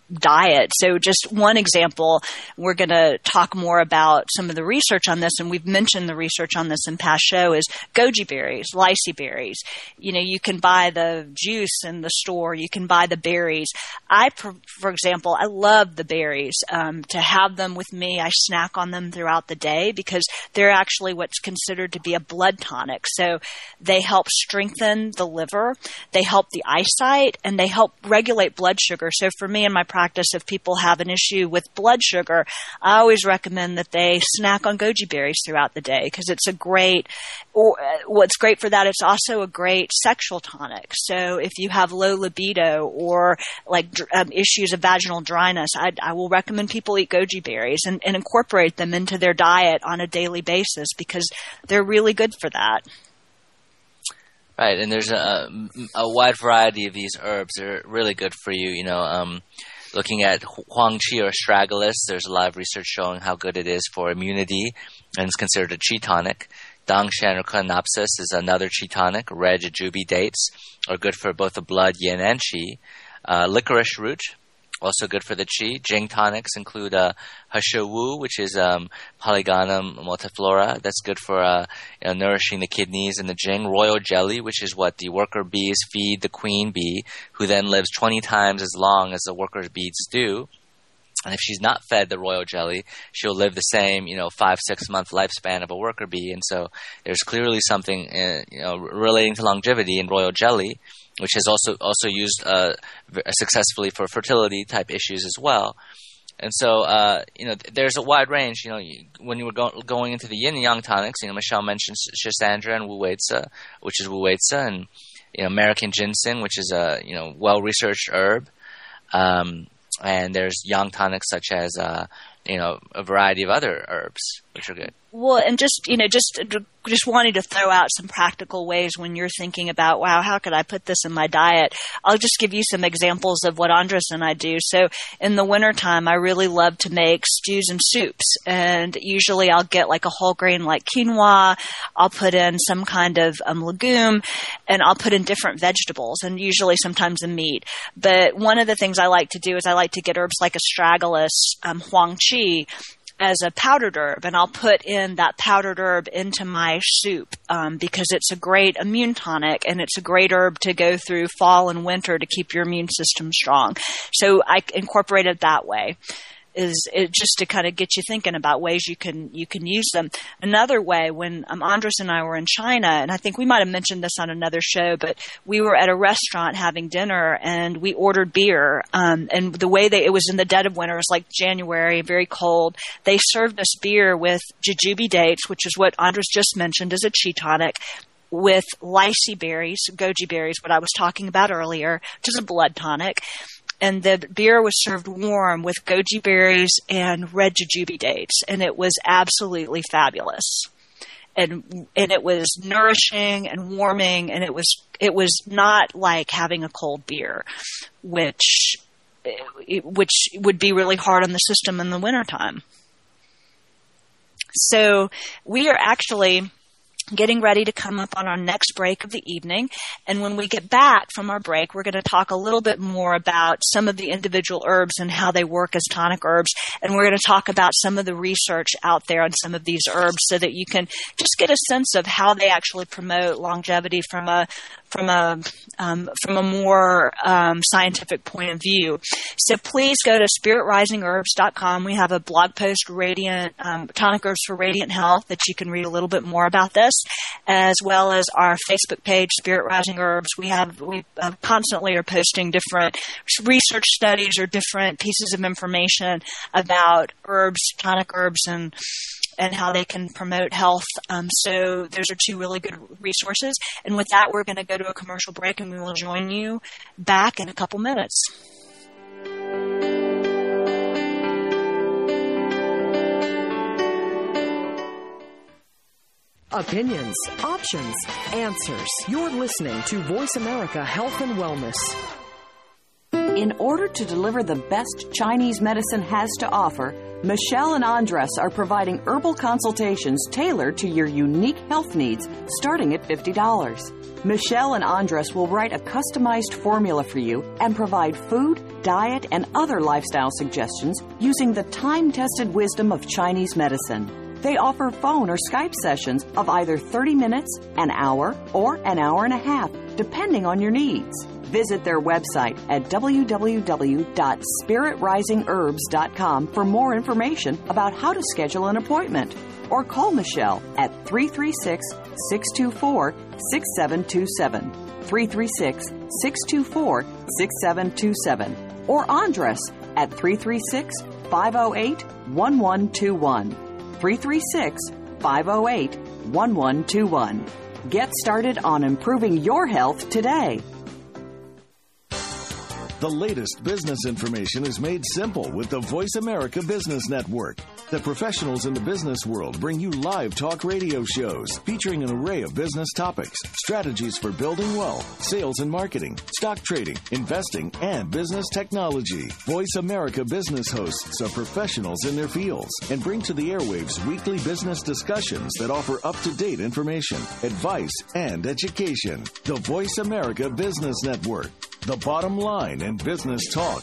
[SPEAKER 3] diet. So just one example, we're going to talk more about some of the research on this, and we've mentioned the research on this in past show, is goji berries, lychee berries. You know, you can buy the juice in the store. You can buy the berries. I, for example, I love the berries. Um, to have them with me, I snack on them throughout the day because they're actually what's considered to be a blood tonic. So they help strengthen the liver, they help the eyesight, and they help regulate blood sugar. So for me and my practice, if people have an issue with blood sugar, I always recommend that they snack on goji berries throughout the day because it's a great, or what's great for that, it's also a great sexual tonic. So if you have low libido or like um, issues of vaginal dryness, I, I will recommend people eat goji berries and, and incorporate them into their diet on a daily basis because they're really good for that.
[SPEAKER 4] Right, and there's a, a wide variety of these herbs. They're really good for you. You know, um, looking at Huang Qi or astragalus, there's a lot of research showing how good it is for immunity, and it's considered a qi tonic. Dangshan or Calanopsis is another qi tonic. Red jujube dates are good for both the blood, yin, and qi. Uh, licorice root, also good for the qi. Jing tonics include uh, Hashiwu, which is um, Polygonum multiflora. That's good for uh, you know, nourishing the kidneys and the jing. Royal jelly, which is what the worker bees feed the queen bee, who then lives twenty times as long as the worker bees do. And if she's not fed the royal jelly, she'll live the same, you know, five, six month lifespan of a worker bee. And so there's clearly something, uh, you know, relating to longevity in royal jelly, which is also also used uh, successfully for fertility type issues as well. And so, uh, you know, there's a wide range. You know, you, when you were go- going into the yin and yang tonics, you know, Michelle mentioned Schisandra and Wu Weizhi, which is Wu Weizhi, and you know, American ginseng, which is a you know well researched herb. Um, and there's yang tonics such as uh, you know a variety of other herbs, which are good.
[SPEAKER 3] Well, and just, you know, just just wanting to throw out some practical ways when you're thinking about, wow, how could I put this in my diet? I'll just give you some examples of what Andres and I do. So in the wintertime, I really love to make stews and soups. And usually I'll get like a whole grain like quinoa. I'll put in some kind of um, legume, and I'll put in different vegetables, and usually sometimes a meat. But one of the things I like to do is I like to get herbs like astragalus, um, Huang Qi, as a powdered herb, and I'll put in that powdered herb into my soup um, because it's a great immune tonic, and it's a great herb to go through fall and winter to keep your immune system strong. So I incorporate it that way. Is it just to kind of get you thinking about ways you can you can use them. Another way, when um, Andres and I were in China, and I think we might have mentioned this on another show, but we were at a restaurant having dinner, and we ordered beer. Um, and the way they, it was in the dead of winter, it was like January, very cold. They served us beer with jujube dates, which is what Andres just mentioned as a qi tonic, with lychee berries, goji berries, what I was talking about earlier, which is a blood tonic. And the beer was served warm with goji berries and red jujube dates, and it was absolutely fabulous. And and it was nourishing and warming, and it was it was not like having a cold beer, which which would be really hard on the system in the wintertime. So we are actually getting ready to come up on our next break of the evening. And when we get back from our break, we're going to talk a little bit more about some of the individual herbs and how they work as tonic herbs. And we're going to talk about some of the research out there on some of these herbs so that you can just get a sense of how they actually promote longevity from a from a um, from a more um, scientific point of view. So please go to spirit rising herbs dot com. We have a blog post, Radiant um, Tonic Herbs for Radiant Health, that you can read a little bit more about this, as well as our Facebook page, Spirit Rising Herbs. We have we uh, constantly are posting different research studies or different pieces of information about herbs, tonic herbs, and and how they can promote health. Um, so those are two really good resources. And with that, we're going to go to a commercial break, and we will join you back in a couple minutes.
[SPEAKER 5] Opinions, options, answers. You're listening to Voice America Health and Wellness.
[SPEAKER 2] In order to deliver the best Chinese medicine has to offer, Michelle and Andres are providing herbal consultations tailored to your unique health needs, starting at fifty dollars. Michelle and Andres will write a customized formula for you and provide food, diet, and other lifestyle suggestions using the time-tested wisdom of Chinese medicine. They offer phone or Skype sessions of either thirty minutes, an hour, or an hour and a half, depending on your needs. Visit their website at w w w dot spirit rising herbs dot com for more information about how to schedule an appointment. Or call Michelle at three three six, six two four, six seven two seven, three three six, six two four, six seven two seven, or Andres at three three six, five zero eight, one one two one, three three six, five zero eight, one one two one. Get started on improving your health today.
[SPEAKER 7] The latest business information is made simple with the Voice America Business Network. The professionals in the business world bring you live talk radio shows featuring an array of business topics, strategies for building wealth, sales and marketing, stock trading, investing, and business technology. Voice America Business hosts are professionals in their fields and bring to the airwaves weekly business discussions that offer up-to-date information, advice, and education. The Voice America Business Network. The bottom line in business talk.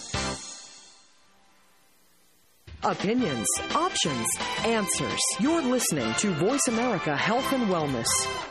[SPEAKER 5] Opinions, options, answers. You're listening to Voice America Health and Wellness.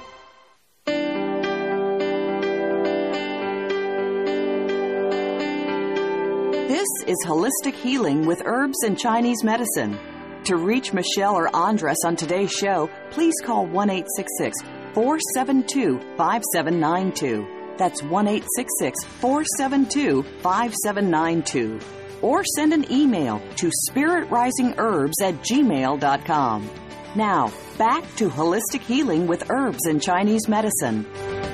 [SPEAKER 2] This is Holistic Healing with Herbs and Chinese Medicine. To reach Michelle or Andres on today's show, please call one eight six six, four seven two, five seven nine two. That's one eight six six, four seven two, five seven nine two. Or send an email to spirit rising herbs at gmail dot com. Now, back to Holistic Healing with Herbs and Chinese Medicine.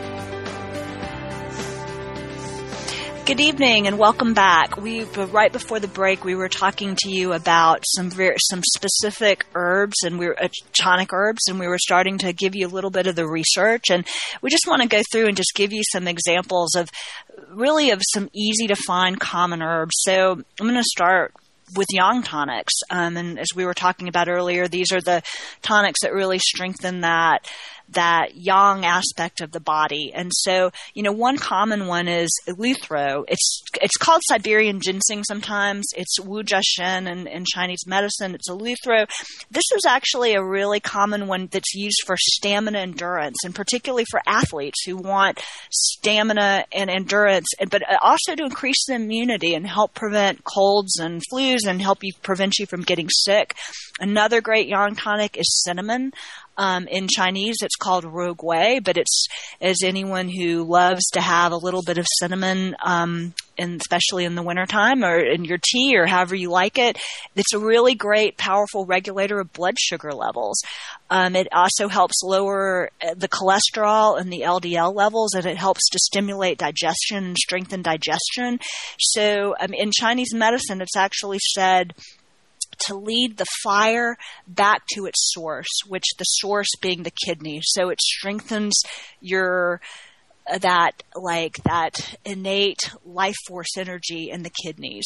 [SPEAKER 3] Good evening and welcome back. We right before the break, we were talking to you about some very, some specific herbs and we were uh, tonic herbs, and we were starting to give you a little bit of the research. And we just want to go through and just give you some examples of really of some easy to find common herbs. So I'm going to start with yang tonics. Um, and as we were talking about earlier, these are the tonics that really strengthen that that yang aspect of the body. And so, you know, one common one is eleuthero. It's it's called Siberian ginseng sometimes. It's wu jia shen in, in Chinese medicine. It's eleuthero. This is actually a really common one that's used for stamina endurance, and particularly for athletes who want stamina and endurance, but also to increase the immunity and help prevent colds and flus and help you prevent you from getting sick. Another great yang tonic is cinnamon. Um, in Chinese, it's called ro gui, but it's as anyone who loves to have a little bit of cinnamon, um, and especially in the wintertime or in your tea or however you like it, it's a really great, powerful regulator of blood sugar levels. Um, it also helps lower the cholesterol and the L D L levels, and it helps to stimulate digestion and strengthen digestion. So um, in Chinese medicine, it's actually said to lead the fire back to its source, which the source being the kidney. So it strengthens your that like that innate life force energy in the kidneys.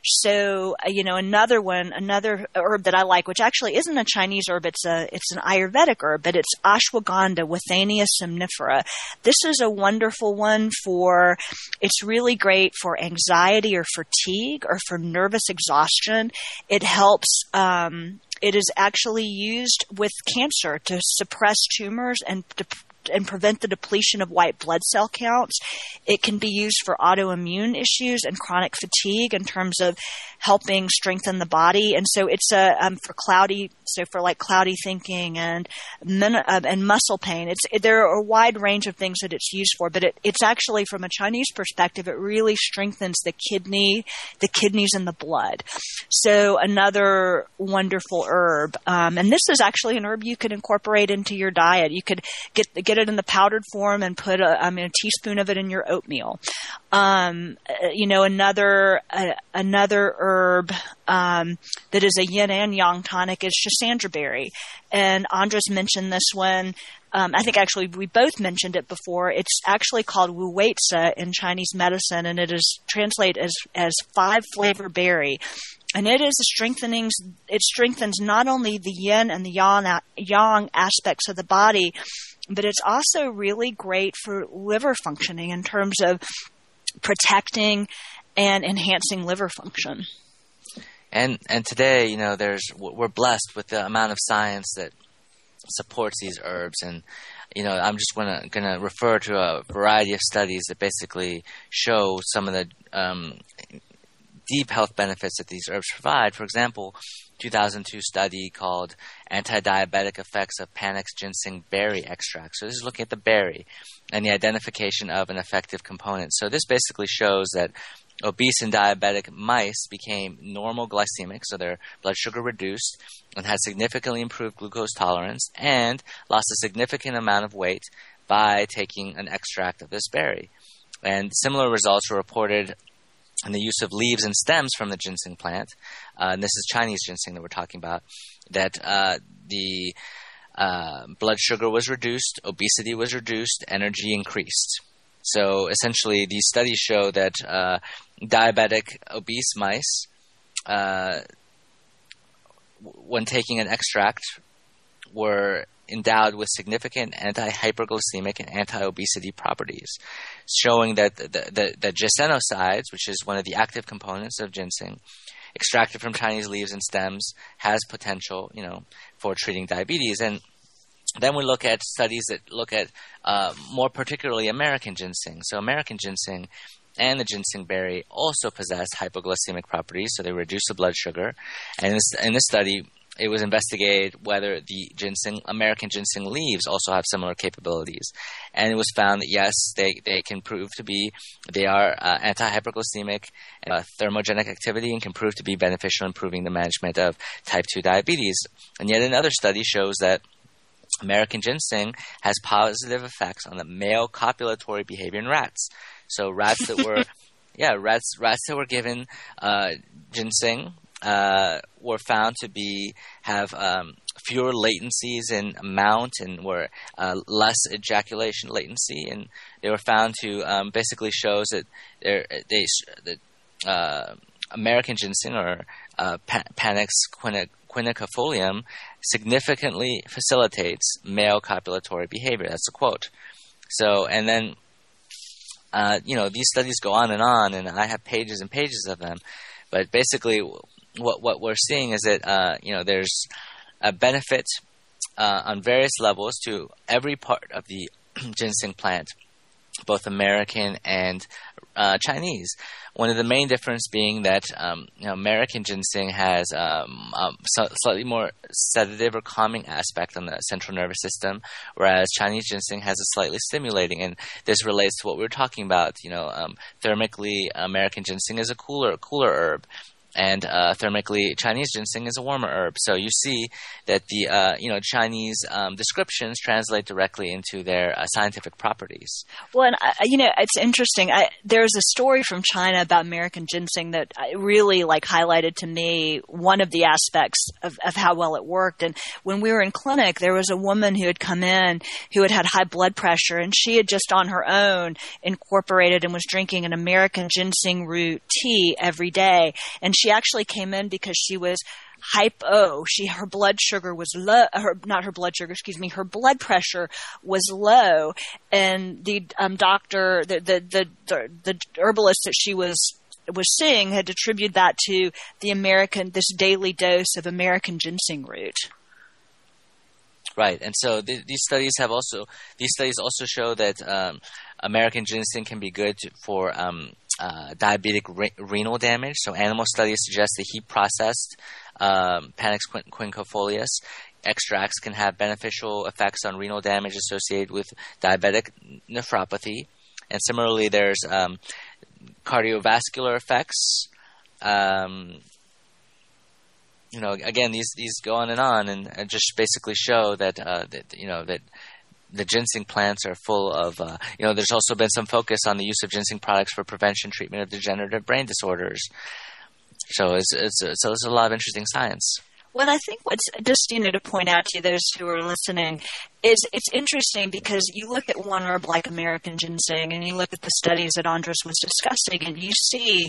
[SPEAKER 3] So uh, you know, another one, another herb that I like, which actually isn't a Chinese herb, it's a it's an Ayurvedic herb, but it's ashwagandha, Withania somnifera. This is a wonderful one for. It's really great for anxiety or fatigue or for nervous exhaustion. It helps. Um, it is actually used with cancer to suppress tumors and to and prevent the depletion of white blood cell counts. It can be used for autoimmune issues and chronic fatigue in terms of helping strengthen the body. And so it's a um, for cloudy, so for like cloudy thinking and uh, and muscle pain. It's it, there are a wide range of things that it's used for, but it, it's actually from a Chinese perspective, it really strengthens the kidney, the kidneys and the blood. So another wonderful herb, um, and this is actually an herb you could incorporate into your diet. You could get get it in the powdered form and put a, I mean, a teaspoon of it in your oatmeal. Um, you know, another uh, another herb um, that is a yin and yang tonic is schisandra berry. And Andres mentioned this one. Um, I think actually we both mentioned it before. It's actually called wu wei zi in Chinese medicine, and it is translated as, as five flavor berry. And it is a strengthening, it strengthens not only the yin and the yang, yang aspects of the body, but it's also really great for liver functioning in terms of protecting and enhancing liver function.
[SPEAKER 4] And and today, you know, there's we're blessed with the amount of science that supports these herbs, and you know, I'm just gonna gonna refer to a variety of studies that basically show some of the um, deep health benefits that these herbs provide. For example, two thousand two study called Anti-Diabetic Effects of Panax Ginseng Berry Extract. So this is looking at the berry and the identification of an effective component. So this basically shows that obese and diabetic mice became normal glycemic, so their blood sugar reduced, and had significantly improved glucose tolerance, and lost a significant amount of weight by taking an extract of this berry. And similar results were reported in the use of leaves and stems from the ginseng plant, uh, and this is Chinese ginseng that we're talking about, that uh, the uh, blood sugar was reduced, obesity was reduced, energy increased. So essentially, these studies show that uh, diabetic obese mice, uh, w- when taking an extract, were endowed with significant anti-hyperglycemic and anti-obesity properties, showing that the, the, the gissenosides, which is one of the active components of ginseng, extracted from Chinese leaves and stems, has potential, you know, for treating diabetes. And then we look at studies that look at uh, more particularly American ginseng. So American ginseng and the ginseng berry also possess hypoglycemic properties, so they reduce the blood sugar. And in this, in this study, it was investigated whether the ginseng, American ginseng leaves also have similar capabilities. And it was found that yes, they, they can prove to be, they are uh, anti-hyperglycemic, uh, thermogenic activity, and can prove to be beneficial in improving the management of type two diabetes. And yet another study shows that American ginseng has positive effects on the male copulatory behavior in rats. So rats that were, yeah, rats rats that were given uh, ginseng uh, were found to be have um, fewer latencies in amount and were uh, less ejaculation latency, and they were found to um, basically shows that they that uh, American ginseng or uh, Panax quinic. Quiniquefolium significantly facilitates male copulatory behavior. That's a quote. So, and then, uh, you know, these studies go on and on, and I have pages and pages of them. But basically, what what we're seeing is that, uh, you know, there's a benefit uh, on various levels to every part of the ginseng plant, both American and uh, Chinese. One of the main differences being that um, you know, American ginseng has um, um, so, slightly more sedative or calming aspect on the central nervous system, whereas Chinese ginseng has a slightly stimulating. And this relates to what we were talking about. You know, um, thermically, American ginseng is a cooler, cooler herb. And uh, thermically, Chinese ginseng is a warmer herb. So you see that the uh, you know Chinese um, descriptions translate directly into their uh, scientific properties.
[SPEAKER 3] Well, and I, you know, it's interesting. I, there's a story from China about American ginseng that really like highlighted to me one of the aspects of, of how well it worked. And when we were in clinic, there was a woman who had come in who had had high blood pressure, and she had just on her own incorporated and was drinking an American ginseng root tea every day, and she She actually came in because she was hypo. She her blood sugar was low. Her not her blood sugar. Excuse me. Her blood pressure was low, and the um, doctor, the the, the the the herbalist that she was was seeing had attributed that to the American this daily dose of American ginseng root.
[SPEAKER 4] Right, and so th- these studies have also these studies also show that um, American ginseng can be good to, for um, uh, diabetic re- renal damage. So animal studies suggest that heat-processed um, Panax quinquefolius extracts can have beneficial effects on renal damage associated with diabetic nephropathy. And similarly, there's um, cardiovascular effects. Um, You know, again, these these go on and on, and, and just basically show that uh, that you know that the ginseng plants are full of. Uh, you know, there's also been some focus on the use of ginseng products for prevention, treatment of degenerative brain disorders. So it's it's so it's a lot of interesting science.
[SPEAKER 3] Well, I think what's just you know to point out to those who are listening is it's interesting because you look at one herb like American ginseng, and you look at the studies that Andres was discussing, and you see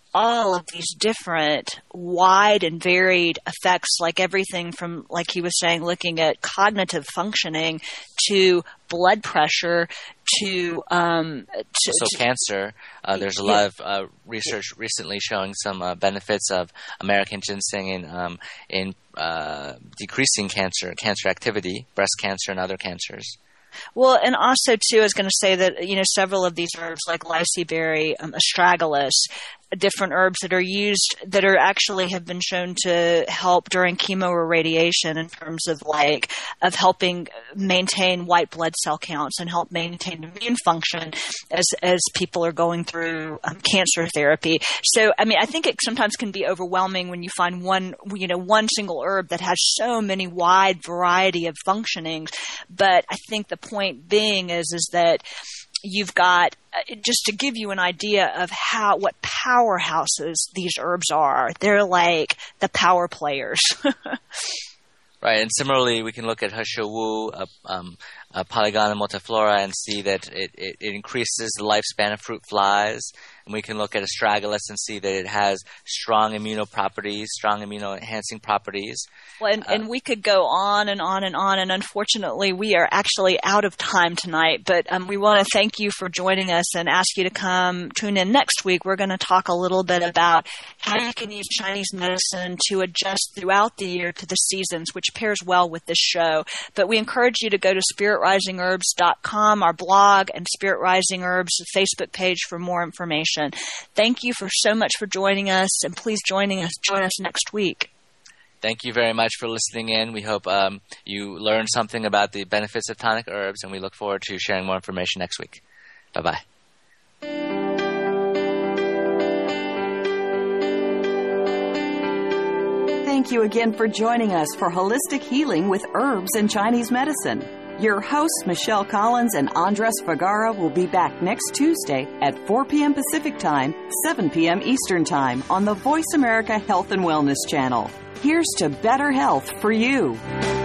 [SPEAKER 3] all of these different wide and varied effects, like everything from, like he was saying, looking at cognitive functioning to blood pressure to um to,
[SPEAKER 4] so
[SPEAKER 3] to,
[SPEAKER 4] cancer. Uh, there's a lot of uh, research recently showing some uh, benefits of American ginseng in um, in uh, decreasing cancer cancer activity, breast cancer and other cancers.
[SPEAKER 3] Well, and also, too, I was going to say that, you know, several of these herbs like lycee um, astragalus, different herbs that are used that are actually have been shown to help during chemo or radiation in terms of like of helping maintain white blood cell counts and help maintain immune function as as people are going through um, cancer therapy. So, I mean, I think it sometimes can be overwhelming when you find one, you know, one single herb that has so many wide variety of functionings. But I think the point being is is that you've got, uh, just to give you an idea of how, what powerhouses these herbs are, they're like the power players.
[SPEAKER 4] Right, and similarly, we can look at He Shou Wu, uh, um, uh, Polygonum multiflora, and see that it, it, it increases the lifespan of fruit flies. And we can look at astragalus and see that it has strong immunoproperties, strong immunoenhancing properties.
[SPEAKER 3] Well, and, uh, and we could go on and on and on, and unfortunately, we are actually out of time tonight. But um, we want to thank you for joining us and ask you to come tune in next week. We're going to talk a little bit about how you can use Chinese medicine to adjust throughout the year to the seasons, which pairs well with this show. But we encourage you to go to spirit rising herbs dot com, our blog, and Spirit Rising Herbs Facebook page for more information. Thank you for so much for joining us, and please joining us join us next week.
[SPEAKER 4] Thank you very much for listening in. We hope um, you learned something about the benefits of tonic herbs, and we look forward to sharing more information next week. Bye-bye.
[SPEAKER 2] Thank you again for joining us for Holistic Healing with Herbs and Chinese Medicine. Your hosts, Michelle Collins and Andres Vergara, will be back next Tuesday at four p.m. Pacific Time, seven p.m. Eastern Time on the Voice America Health and Wellness Channel. Here's to better health for you.